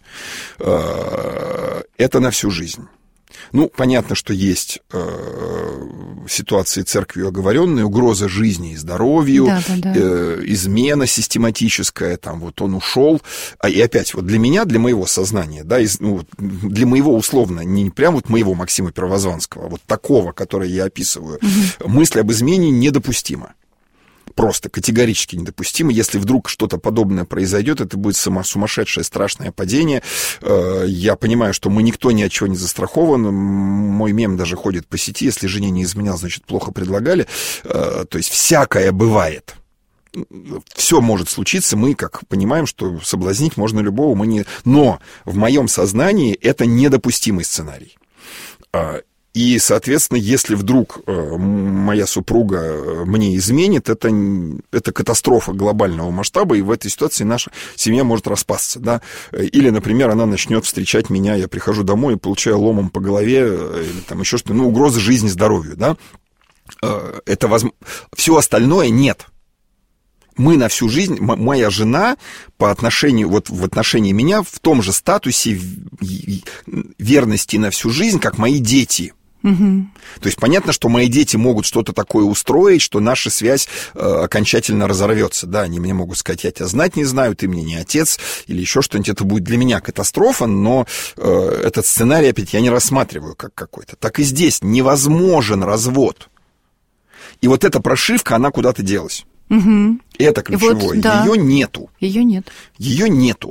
это на всю жизнь. Ну, понятно, что есть э, ситуации церковью оговоренные, угроза жизни и здоровью, да, да, да. Э, измена систематическая, там вот он ушел. А, и опять, вот для меня, для моего сознания, да, из, ну, для моего условно, не прям вот моего Максима Первозванского, а вот такого, который я описываю, угу. мысль об измене недопустима. Просто категорически недопустимо. Если вдруг что-то подобное произойдет, это будет сумасшедшее, страшное падение. Я понимаю, что мы никто ни от чего не застрахован. Мой мем даже ходит по сети. Если жене не изменял, значит, плохо предлагали. То есть всякое бывает. все может случиться, мы как понимаем, что соблазнить можно любого, мы не... но в моем сознании это недопустимый сценарий. И, соответственно, если вдруг моя супруга мне изменит, это, это катастрофа глобального масштаба, и в этой ситуации наша семья может распасться, да. Или, например, она начнет встречать меня, я прихожу домой и получаю ломом по голове, или там еще что-то, ну, угроза жизни, здоровью, да. Это воз... Все остальное нет. Мы на всю жизнь, моя жена по отношению, вот в отношении меня в том же статусе верности на всю жизнь, как мои дети. Угу. То есть понятно, что мои дети могут что-то такое устроить, что наша связь э, окончательно разорвется. Да, они мне могут сказать, я тебя знать не знаю, ты мне не отец, или еще что-нибудь. Это будет для меня катастрофа, но э, этот сценарий опять я не рассматриваю как какой-то. Так и здесь невозможен развод. И вот эта прошивка, она куда-то делась. Угу. Это ключевое. Вот, да. Ее нету. Ее нет. Ее нету.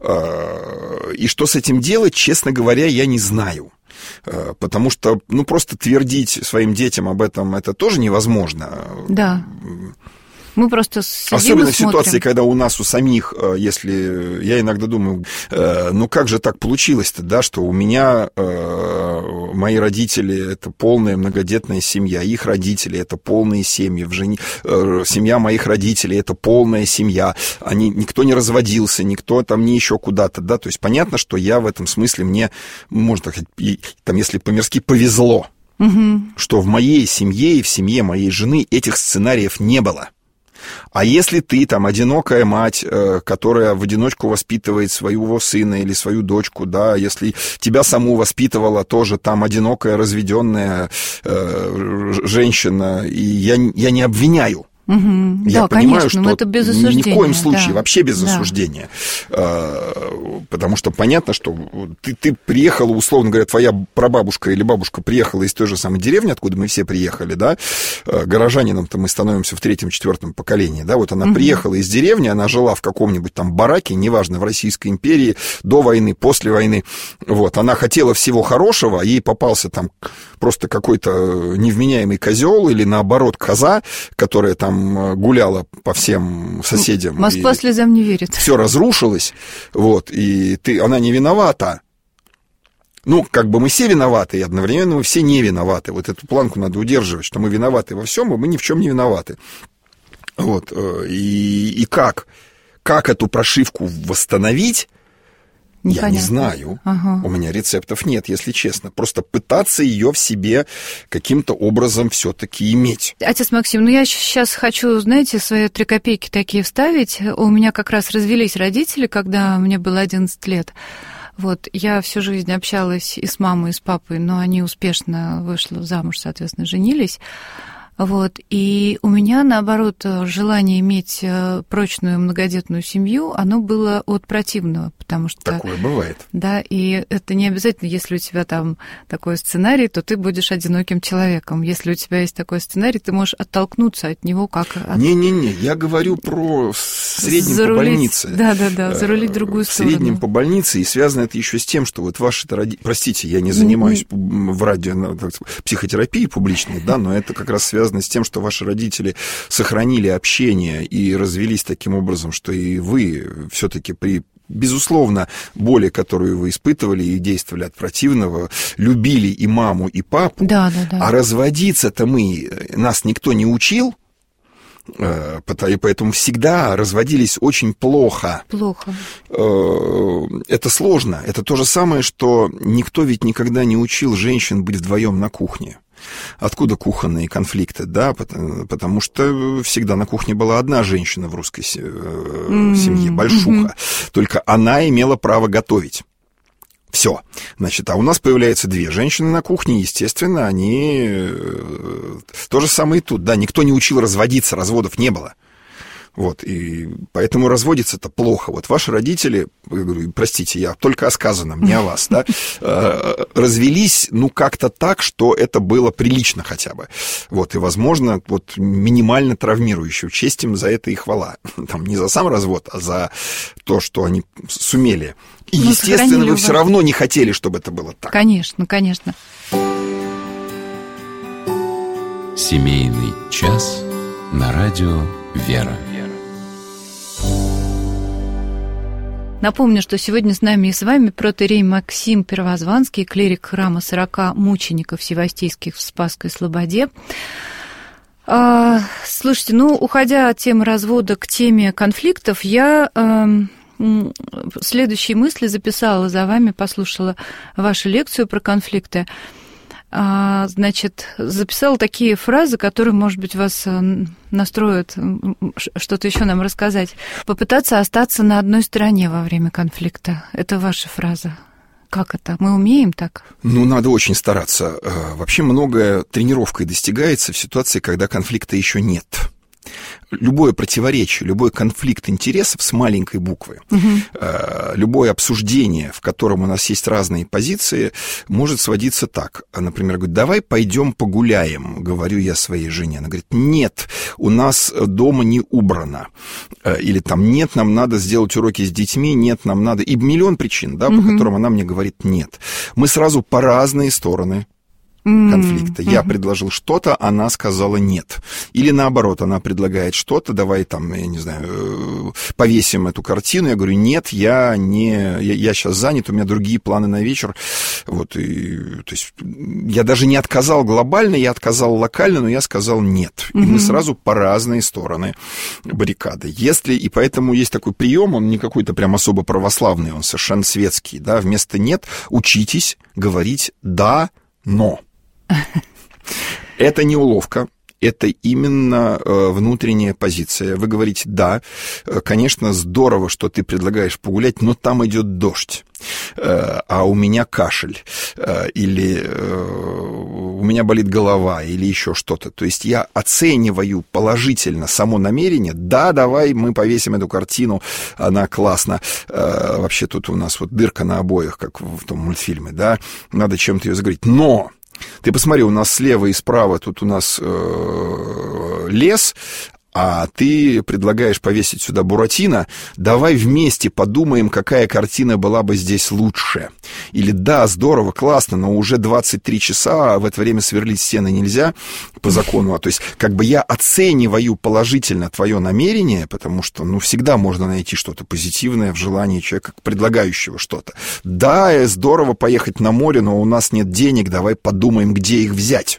И что с этим делать, честно говоря, я не знаю. Потому что, ну, просто твердить своим детям об этом, это тоже невозможно. Да. Мы просто сидим Особенно и в ситуации, когда у нас у самих, если... Я иногда думаю, ну как же так получилось-то, да, что у меня мои родители — это полная многодетная семья, их родители — это полные семьи, в жени... семья моих родителей — это полная семья, они... никто не разводился, никто там не еще куда-то, да, то есть понятно, что я в этом смысле, мне, можно так сказать, там, если по-мирски, повезло, угу. что в моей семье и в семье моей жены этих сценариев не было. А если ты там одинокая мать, которая в одиночку воспитывает своего сына или свою дочку, да, если тебя саму воспитывала тоже там одинокая разведенная э, женщина, и я, я не обвиняю. Угу. Я да, понимаю, конечно, что это без осуждения, ни в коем случае, да. вообще без да. осуждения. Потому что понятно, что ты, ты приехала, условно говоря, твоя прабабушка или бабушка приехала из той же самой деревни, откуда мы все приехали, да, горожанином-то мы становимся в третьем-четвертом поколении, да, вот она угу. приехала из деревни, она жила в каком-нибудь там бараке, неважно, в Российской империи, до войны, после войны, вот, она хотела всего хорошего, ей попался там просто какой-то невменяемый козел или, наоборот, коза, которая там гуляла по всем соседям. Москва слезам не верит. Все разрушилось, вот, и ты, она не виновата. Ну, как бы мы все виноваты, и одновременно мы все не виноваты. Вот эту планку надо удерживать, что мы виноваты во всем, а мы ни в чем не виноваты. Вот, и, и как? Как эту прошивку восстановить? Непонятно. Я не знаю. Ага. У меня рецептов нет, если честно. Просто пытаться ее в себе каким-то образом все-таки иметь. Отец Максим, ну я сейчас хочу, знаете, свои три копейки такие вставить. У меня как раз развелись родители, когда мне было одиннадцать лет. Вот, я всю жизнь общалась и с мамой, и с папой, но они успешно вышли замуж, соответственно, женились. Вот, и у меня, наоборот, желание иметь прочную многодетную семью, оно было от противного, потому что... Такое бывает. Да, и это не обязательно, если у тебя там такой сценарий, то ты будешь одиноким человеком. Если у тебя есть такой сценарий, ты можешь оттолкнуться от него как... От... Не-не-не, я говорю про в среднем зарулить, по больнице. Да-да-да, зарулить другую в сторону. В среднем по больнице, и связано это еще с тем, что вот ваши родители... Простите, я не занимаюсь mm-hmm. в радио психотерапией публичной, да, но это как раз связано с тем, что ваши родители сохранили общение и развелись таким образом, что и вы все-таки при, безусловно, боли, которую вы испытывали и действовали от противного, любили и маму, и папу. Да, да, да. А разводиться-то мы, нас никто не учил, и поэтому всегда разводились очень плохо. Плохо. Это сложно. Это то же самое, что никто ведь никогда не учил женщин быть вдвоем на кухне. Откуда кухонные конфликты, да, потому, потому что всегда на кухне была одна женщина в русской семье, большуха, mm-hmm. только она имела право готовить. Все. Значит, а у нас появляются две женщины на кухне, естественно, они... То же самое и тут, да, никто не учил разводиться, разводов не было. Вот, и поэтому разводиться-то плохо. Вот ваши родители, я говорю, простите, я только о сказанном, не о вас, да, развелись, ну, как-то так, что это было прилично хотя бы. Вот, и, возможно, вот минимально травмирующе. Честь им за это и хвала. Там не за сам развод, а за то, что они сумели. И, ну, естественно, вы все равно не хотели, чтобы это было так. Конечно, конечно. Семейный час на радио «Вера». Напомню, что сегодня с нами и с вами протоиерей Максим Первозванский, клирик храма сорока мучеников севастийских в Спасской Слободе. Слушайте, ну, уходя от темы развода к теме конфликтов, я следующие мысли записала за вами, послушала вашу лекцию про конфликты. Значит, записала такие фразы, которые, может быть, вас настроят что-то еще нам рассказать. Попытаться остаться на одной стороне во время конфликта. Это ваша фраза. Как это? Мы умеем так? Ну, надо очень стараться. Вообще многое тренировкой достигается в ситуации, когда конфликта еще нет. Любое противоречие, любой конфликт интересов с маленькой буквы, угу. любое обсуждение, в котором у нас есть разные позиции, может сводиться так. Например, говорит, давай пойдем погуляем, говорю я своей жене. Она говорит, нет, у нас дома не убрано. Или там, нет, нам надо сделать уроки с детьми, нет, нам надо... И миллион причин, да, угу. по которым она мне говорит нет. Мы сразу по разные стороны конфликта. Mm-hmm. Я предложил что-то, она сказала нет. Или наоборот, она предлагает что-то, давай там, я не знаю, повесим эту картину. Я говорю, нет, я не, я, я сейчас занят, у меня другие планы на вечер. Вот, и, то есть, я даже не отказал глобально, я отказал локально, но я сказал нет. Mm-hmm. И мы сразу по разные стороны баррикады. Если, и поэтому есть такой прием, он не какой-то прям особо православный, он совершенно светский, да, вместо нет учитесь говорить да, но. Это не уловка, это именно внутренняя позиция. Вы говорите, да, конечно, здорово, что ты предлагаешь погулять, но там идет дождь, а у меня кашель, или у меня болит голова, или еще что-то. То есть я оцениваю положительно само намерение. Да, давай мы повесим эту картину, она класна. Вообще тут у нас вот дырка на обоях, как в том мультфильме, да, надо чем-то ее загореть. Но... Ты посмотри, у нас слева и справа тут у нас э, лес, а ты предлагаешь повесить сюда Буратино, давай вместе подумаем, какая картина была бы здесь лучше. Или да, здорово, классно, но уже двадцать три часа, а в это время сверлить стены нельзя по закону. То есть как бы я оцениваю положительно твое намерение, потому что ну, всегда можно найти что-то позитивное в желании человека, предлагающего что-то. Да, здорово поехать на море, но у нас нет денег, давай подумаем, где их взять.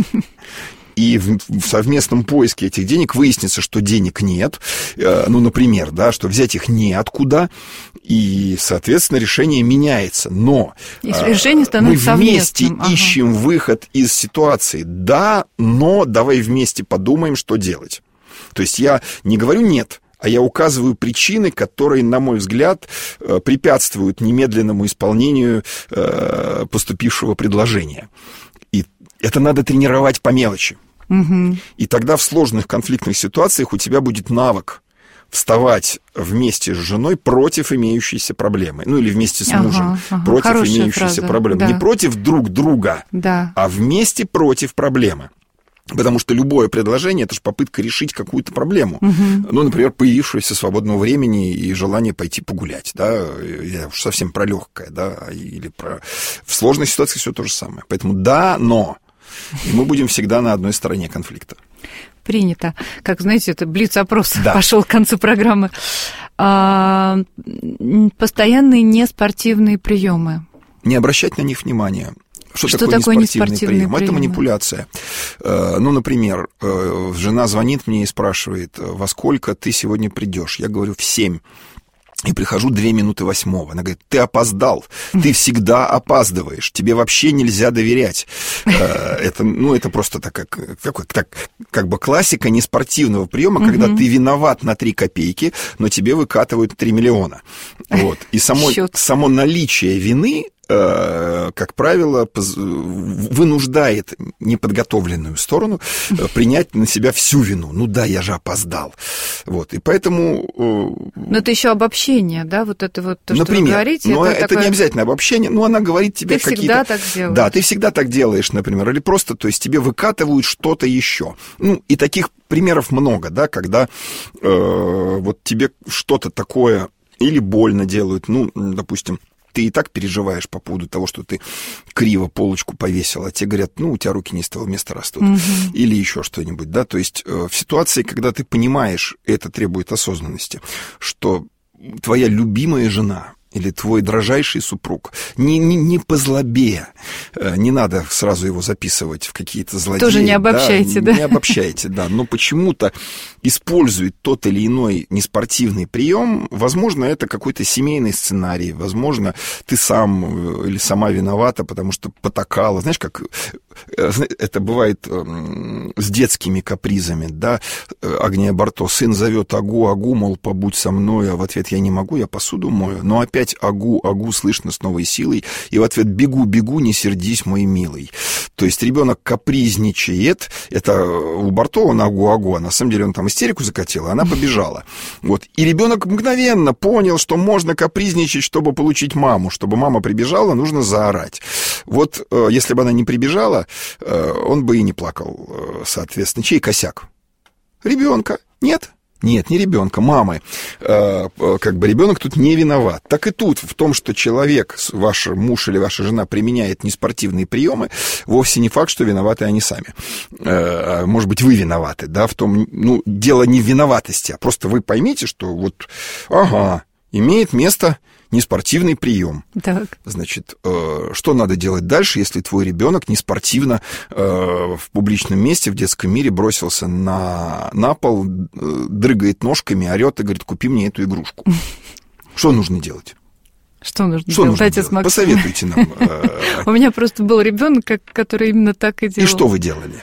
И в, в совместном поиске этих денег выяснится, что денег нет, э, ну, например, да, что взять их неоткуда, и, соответственно, решение меняется. Но э, решение становится мы вместе совместным. Ищем ага. выход из ситуации. Да, но давай вместе подумаем, что делать. То есть я не говорю «нет», а я указываю причины, которые, на мой взгляд, препятствуют немедленному исполнению э, поступившего предложения. И это надо тренировать по мелочи. Угу. И тогда в сложных конфликтных ситуациях у тебя будет навык вставать вместе с женой против имеющейся проблемы. Ну, или вместе с мужем ага, ага. против Хорошая имеющейся фраза. Проблемы. Да. Не против друг друга, да. а вместе против проблемы. Потому что любое предложение – это же попытка решить какую-то проблему. Угу. Ну, например, появившегося свободного времени и желание пойти погулять. Да? Я уж совсем про легкое, да, или про... В сложной ситуации все то же самое. Поэтому да, но... И мы будем всегда на одной стороне конфликта. Принято. Как, знаете, это блиц-опрос да. пошел к концу программы. А, постоянные неспортивные приемы. Не обращать на них внимания. Что, Что такое, такое неспортивный, неспортивный прием? прием? Это манипуляция. Ну, например, жена звонит мне и спрашивает, во сколько ты сегодня придешь? Я говорю, в семь. И прихожу две минуты восьмого. Она говорит, ты опоздал, ты всегда опаздываешь, тебе вообще нельзя доверять. Это, ну, это просто так, как, как, так, как бы классика неспортивного приема, угу. когда ты виноват на три копейки, но тебе выкатывают три миллиона. Вот. И само, само наличие вины, как правило, вынуждает неподготовленную сторону принять на себя всю вину. Ну да, я же опоздал. Вот. И поэтому... Но это еще обобщение, да? Вот это вот то, например, что вы говорите. Но это это такое... не обязательно обобщение, но она говорит тебе какие-то... Ты всегда так делаешь. Да, ты всегда так делаешь, например. Или просто, то есть тебе выкатывают что-то еще. Ну, и таких примеров много, да, когда э, вот тебе что-то такое или больно делают, ну, допустим, ты и так переживаешь по поводу того, что ты криво полочку повесил, а тебе говорят, ну, у тебя руки не с того места растут. Угу. Или еще что-нибудь, да. То есть в ситуации, когда ты понимаешь, это требует осознанности, что твоя любимая жена или твой дрожайший супруг, не, не, не по злобе, не надо сразу его записывать в какие-то злодеи. Тоже не обобщайте, да? да? Не обобщайте, да, но почему-то использует тот или иной неспортивный прием, возможно, это какой-то семейный сценарий, возможно, ты сам или сама виновата, потому что потакала. Знаешь, как это бывает с детскими капризами, да, Агния Барто, сын зовет Агу, Агу, мол, побудь со мной, а в ответ я не могу, я посуду мою, но опять Агу, Агу слышно с новой силой, и в ответ бегу, бегу, не сердись, мой милый. То есть ребенок капризничает, это у Барто он Агу, Агу, а на самом деле он там истерику закатил, а она побежала. Вот. И ребенок мгновенно понял, что можно капризничать, чтобы получить маму, чтобы мама прибежала, нужно заорать. Вот если бы она не прибежала, он бы и не плакал, соответственно. Чей косяк? Ребенка. Нет? Нет, не ребенка, мамы. Как бы ребенок тут не виноват. Так и тут, в том, что человек, ваш муж или ваша жена применяет неспортивные приемы, вовсе не факт, что виноваты они сами. Может быть, вы виноваты, да, в том, ну, дело не в виноватости, а просто вы поймите, что вот, ага, имеет место неспортивный прием. Так. Значит, что надо делать дальше, если твой ребенок неспортивно в публичном месте, в детском мире бросился на, на пол, дрыгает ножками, орет и говорит, купи мне эту игрушку. Что нужно делать? Что нужно что делать? Нужно Отец делать? Максим. Посоветуйте нам. У меня просто был ребенок, который именно так и делал. И что вы делали?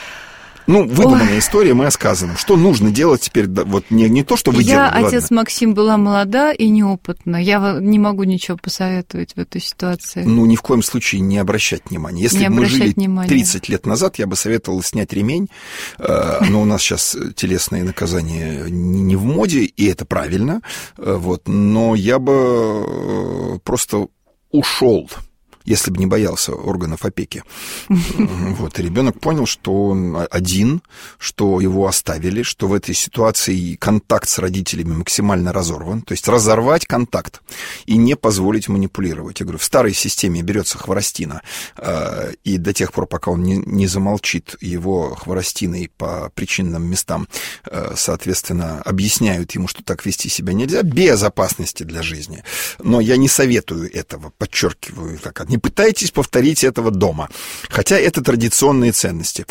Ну, выдуманная Ой. история, мы рассказываем. Что нужно делать теперь? Вот не, не то, что вы я, делали. Я, отец ладно. Максим, была молода и неопытна. Я не могу ничего посоветовать в этой ситуации. Ну, ни в коем случае не обращать внимания. Если бы мы жили внимания. тридцать лет назад, я бы советовал снять ремень. Но у нас сейчас телесные наказания не в моде, и это правильно. Вот. Но я бы просто ушел, если бы не боялся органов опеки. Вот, и ребенок понял, что он один, что его оставили, что в этой ситуации контакт с родителями максимально разорван, то есть разорвать контакт и не позволить манипулировать. Я говорю, в старой системе берется хворостина, и до тех пор, пока он не, не замолчит его хворостиной по причинным местам, соответственно, объясняют ему, что так вести себя нельзя, без опасности для жизни. Но я не советую этого, подчеркиваю, так, не пытайтесь повторить этого дома. Хотя это традиционные ценности.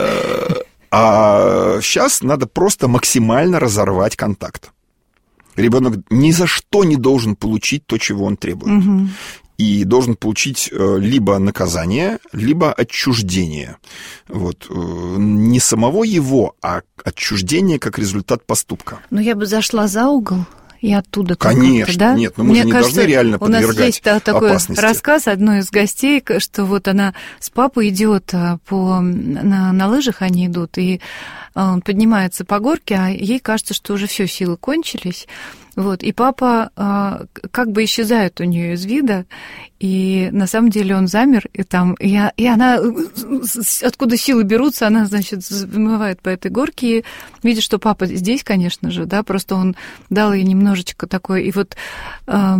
А сейчас надо просто максимально разорвать контакт. Ребенок ни за что не должен получить то, чего он требует. Угу. И должен получить либо наказание, либо отчуждение. Вот. Не самого его, а отчуждение как результат поступка. Но я бы зашла за угол. И оттуда Конечно, да? нет, но мы Мне же не кажется, должны реально подвергать опасности. У нас есть такой опасности. Рассказ одной из гостей, что вот она с папой идет по, на, на лыжах, они идут, и он поднимается по горке, а ей кажется, что уже все, силы кончились. Вот, и папа а, как бы исчезает у нее из вида, и на самом деле он замер, и там, и, и она, откуда силы берутся, она, значит, взмывает по этой горке, и видит, что папа здесь, конечно же, да, просто он дал ей немножечко такой, и вот а,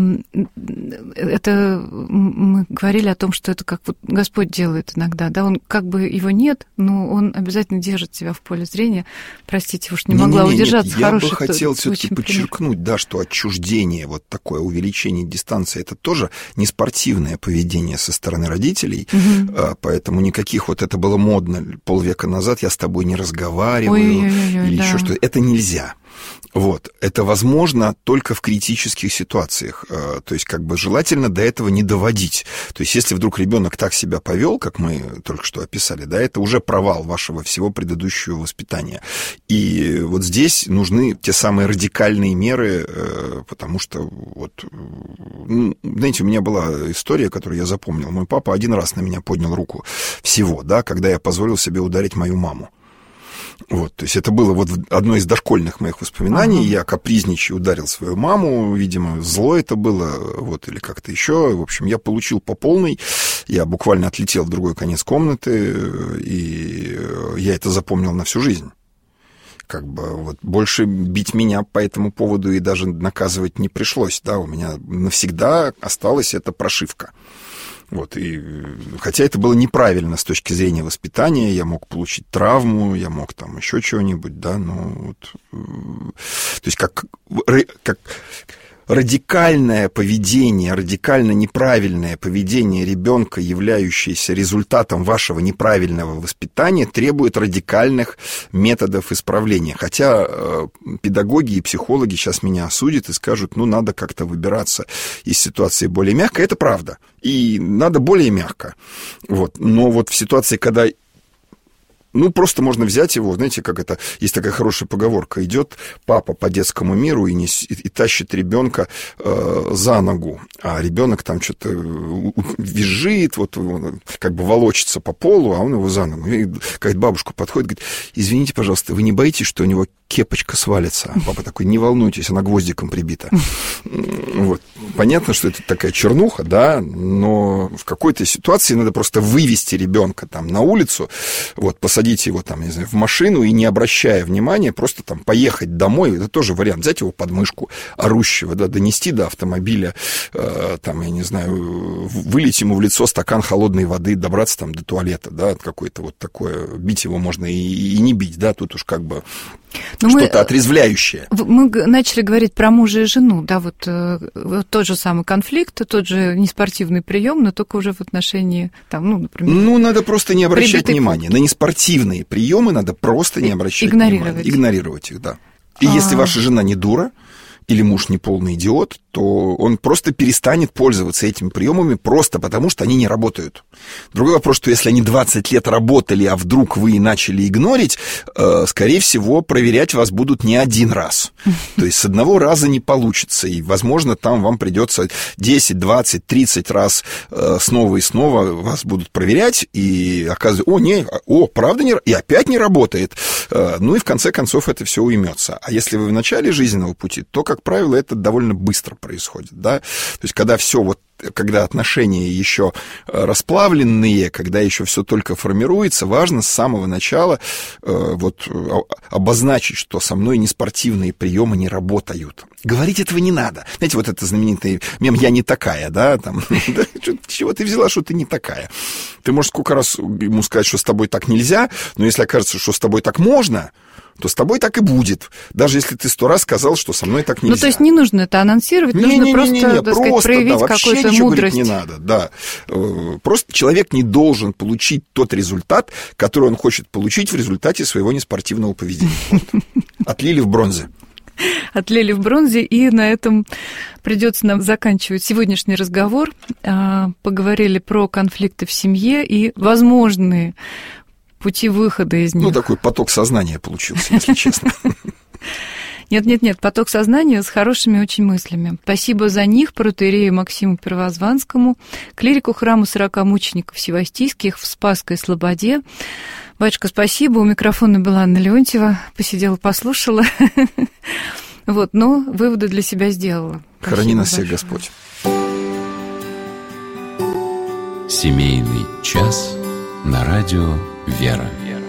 это мы говорили о том, что это как вот Господь делает иногда, да, он как бы его нет, но он обязательно держит тебя в поле зрения, простите, уж не, не могла не, не, удержаться. Нет, я бы хотел все-таки подчеркнуть, да, что отчуждение, вот такое увеличение дистанции, это тоже не спортивное поведение со стороны родителей, угу. Поэтому никаких вот это было модно полвека назад, я с тобой не разговариваю, Ой-ой-ой, или да. еще что-то, это нельзя. Вот. Это возможно только в критических ситуациях. То есть, как бы желательно до этого не доводить. То есть, если вдруг ребенок так себя повел, как мы только что описали, да, это уже провал вашего всего предыдущего воспитания. И вот здесь нужны те самые радикальные меры, потому что, вот, ну, знаете, у меня была история, которую я запомнил. Мой папа один раз на меня поднял руку всего, да, когда я позволил себе ударить мою маму. Вот, то есть это было вот одно из дошкольных моих воспоминаний. Ага. Я капризничаю ударил свою маму, видимо, зло это было, вот, или как-то еще. В общем, я получил по полной. Я буквально отлетел в другой конец комнаты, и я это запомнил на всю жизнь. Как бы вот больше бить меня по этому поводу и даже наказывать не пришлось, да, у меня навсегда осталась эта прошивка. Вот, и, хотя это было неправильно с точки зрения воспитания, я мог получить травму, я мог там еще чего-нибудь, да, но вот, то есть как, как радикальное поведение, радикально неправильное поведение ребенка, являющееся результатом вашего неправильного воспитания, требует радикальных методов исправления. Хотя э, педагоги и психологи сейчас меня осудят и скажут, ну, надо как-то выбираться из ситуации более мягко. Это правда. И надо более мягко. Вот. Но вот в ситуации, когда... Ну, просто можно взять его, знаете, как это, есть такая хорошая поговорка, идет папа по детскому миру и, не, и, и тащит ребенка э, за ногу, а ребенок там что-то визжит, вот как бы волочится по полу, а он его за ногу. И какая-то бабушка подходит, говорит, извините, пожалуйста, вы не боитесь, что у него кепочка свалится? А папа такой, не волнуйтесь, она гвоздиком прибита. Вот. Понятно, что это такая чернуха, да, но в какой-то ситуации надо просто вывести ребенка там на улицу, вот, посадить его там, не знаю, в машину и, не обращая внимания, просто там поехать домой, это тоже вариант, взять его под мышку орущего, да, донести до автомобиля, э, там, я не знаю, вылить ему в лицо стакан холодной воды, добраться там до туалета, да, какое-то вот такое, бить его можно и, и не бить, да, тут уж как бы... Но что-то мы, отрезвляющее. Мы начали говорить про мужа и жену, да, вот, вот тот же самый конфликт, тот же неспортивный прием, но только уже в отношении, там, ну, например... Ну, надо просто не обращать внимания. На неспортивные приемы надо просто не обращать игнорировать. внимания. Игнорировать их, да. И А-а-а. Если ваша жена не дура, или муж не полный идиот, то он просто перестанет пользоваться этими приемами просто потому, что они не работают. Другой вопрос, что если они двадцать лет работали, а вдруг вы начали игнорить, э, скорее всего, проверять вас будут не один раз. То есть с одного раза не получится, и, возможно, там вам придется десять, двадцать, тридцать раз э, снова и снова вас будут проверять, и оказывается, о, не, о, правда не, и опять не работает. Э, ну и в конце концов это все уймется. А если вы в начале жизненного пути, то, как правило, это довольно быстро происходит, да, то есть когда все вот, когда отношения еще расплавленные, когда еще все только формируется, важно с самого начала э, вот обозначить, что со мной неспортивные приемы не работают. Говорить этого не надо. Знаете, вот это знаменитый мем «я не такая», да, там, чего ты взяла, что ты не такая? Ты можешь сколько раз ему сказать, что с тобой так нельзя, но если окажется, что с тобой так можно, то с тобой так и будет. Даже если ты сто раз сказал, что со мной так нельзя. Ну, то есть не нужно это анонсировать, не, нужно не, просто, не, не, не, так просто, сказать, проявить да, какую-то мудрость. Не надо, да. Просто человек не должен получить тот результат, который он хочет получить в результате своего неспортивного поведения. Отлили в бронзе. Отлили в бронзе, и на этом придется нам заканчивать сегодняшний разговор. Поговорили про конфликты в семье и возможные пути выхода из них. Ну, такой поток сознания получился, если честно. Нет-нет-нет, поток сознания с хорошими очень мыслями. Спасибо за них протоиерею Максиму Первозванскому, клирику храма сорока мучеников Севастийских в Спасской Слободе. Батюшка, спасибо. У микрофона была Анна Леонтьева. Посидела, послушала. Вот, но выводы для себя сделала. Храни нас всех Господь. Семейный час на радио «Вера».